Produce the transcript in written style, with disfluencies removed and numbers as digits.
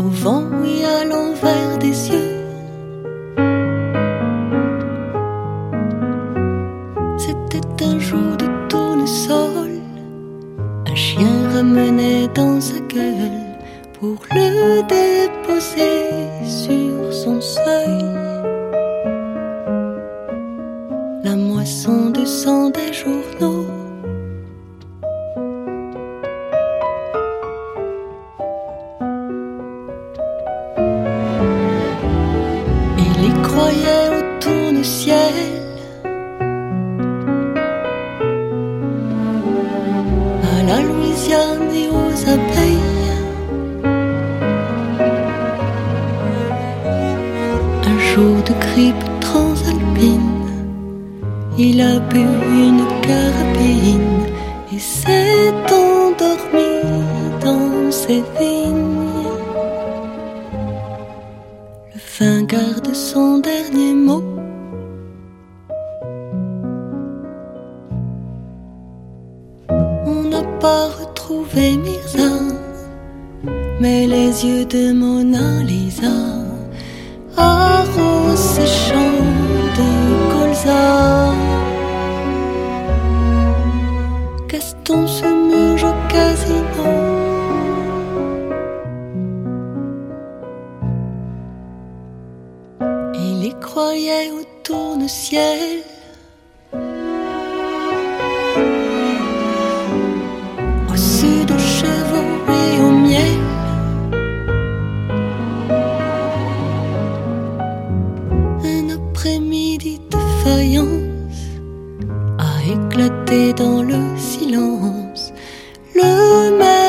au vent et à l'envers des yeux. C'était un jour de tournesol, un chien ramenait dans sa gueule pour le déposer sur son seuil. La moisson de sang des journaux, il y croyait au tourne-ciel, à la Louisiane et aux abeilles. Un jour de grippe transalpine, il a bu une carabine et s'est endormi dans ses vignes. Le vin garde son dernier mot. On n'a pas retrouvé Mirza, mais les yeux de Mona Lisa arrosent ses champs de colza. Gaston se murge au casino. Il y croyait au tourne-ciel, au sud aux chevaux et au miel. Un après-midi de faïence a éclaté dans le silence. Le